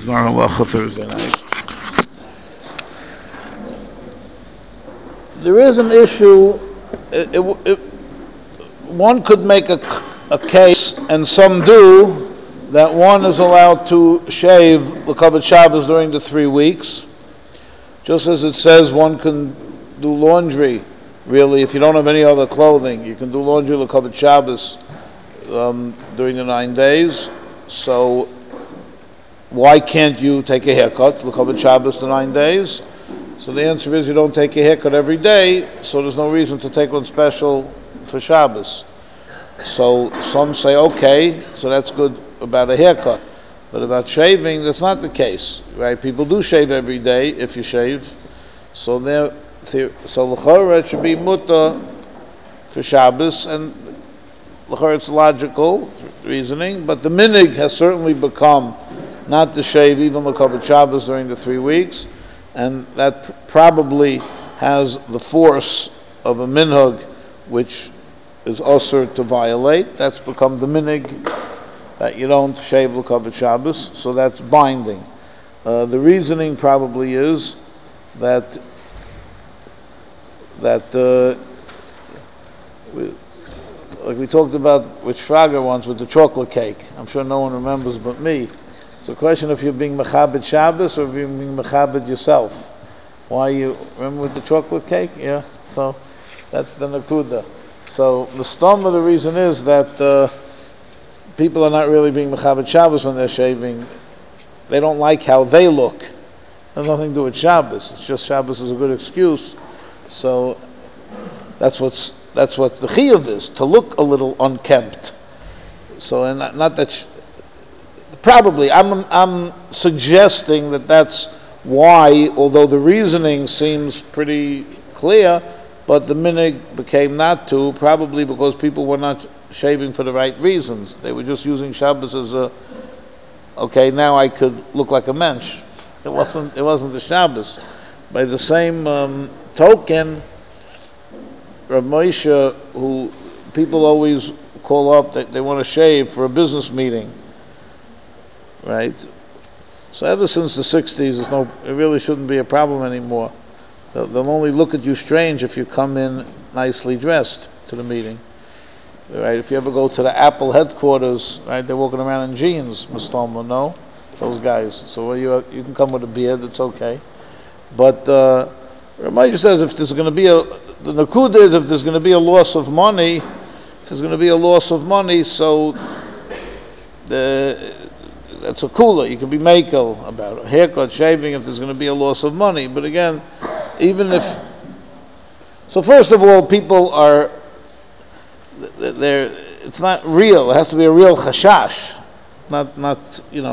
Gmar Halacha Thursday night. There is an issue. One could make a case, and some do, that one is allowed to shave L'Kavod Shabbos during the 3 weeks, just as it says one can do laundry. Really, if you don't have any other clothing, you can do laundry L'Kavod Shabbos during the 9 days. So why can't you take a haircut L'Kavod Shabbos the 9 days? So the answer is you don't take a haircut every day, so there's no reason to take one special for Shabbos. So some say, okay, so that's good about a haircut. But about shaving, that's not the case, right? People do shave every day if you shave. So l'chorah it should be mutter for Shabbos, and l'chorah it's logical reasoning, but the minig has certainly become not to shave even L'Kavod Shabbos during the 3 weeks, and that probably has the force of a minhag, which is also to violate. That's become the minig, that you don't shave L'Kavod Shabbos, so that's binding. The reasoning probably is that like we talked about with Shraga once with the chocolate cake. I'm sure no one remembers but me. It's a question if you're being mechabed Shabbos or if you're being mechabed yourself. Why you remember with the chocolate cake? Yeah. So that's the nakuda. So the stum of the reason is that people are not really being mechabed Shabbos when they're shaving. They don't like how they look. It has nothing to do with Shabbos. It's just Shabbos is a good excuse. So that's what the chiyuv is, to look a little unkempt. So and not that. Probably, I'm suggesting that that's why, although the reasoning seems pretty clear, but the minig became not to, probably because people were not shaving for the right reasons. They were just using Shabbos as okay, now I could look like a mensch. It wasn't the Shabbos. By the same token, Rav Moshe, who people always call up that they want to shave for a business meeting, right? So ever since the 60s, it really shouldn't be a problem anymore. They'll only look at you strange if you come in nicely dressed to the meeting, right? If you ever go to the Apple headquarters, right, they're walking around in jeans, Mustama, no? Those guys. So you can come with a beard, it's okay. But Ramaj says if there's going to be the nakuda is if there's going to be a loss of money, so that's a kula. You can be makel about a haircut, shaving, if there's going to be a loss of money. But again, even if... So first of all, people are... It's not real. It has to be a real chashash. Not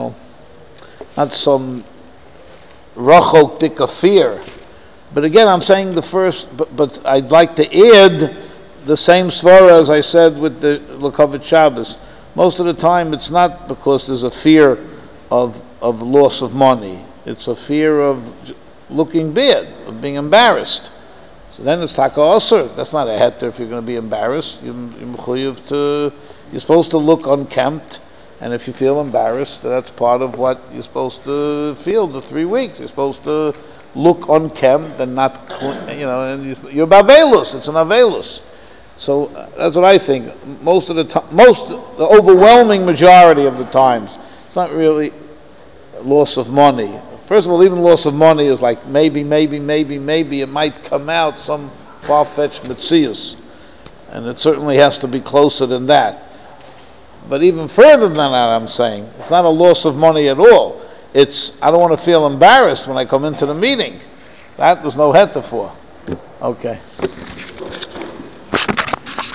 some rachok tika fear. But again, I'm saying the first... But I'd like to add the same svara as I said with the L'Kavod Shabbos. Most of the time, it's not because there's a fear of loss of money. It's a fear of looking bad, of being embarrassed. So then it's taka osur. That's not a heter if you're going to be embarrassed. You're supposed to look unkempt, and if you feel embarrassed, that's part of what you're supposed to feel the 3 weeks. You're supposed to look unkempt and not, and you're bavelus. It's an avelus. So that's what I think. The overwhelming majority of the times, it's not really a loss of money. First of all, even loss of money is like maybe it might come out some far-fetched metzius, and it certainly has to be closer than that. But even further than that, I'm saying it's not a loss of money at all. It's I don't want to feel embarrassed when I come into the meeting. That there's no heter for. Okay.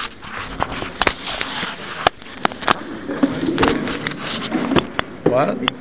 What?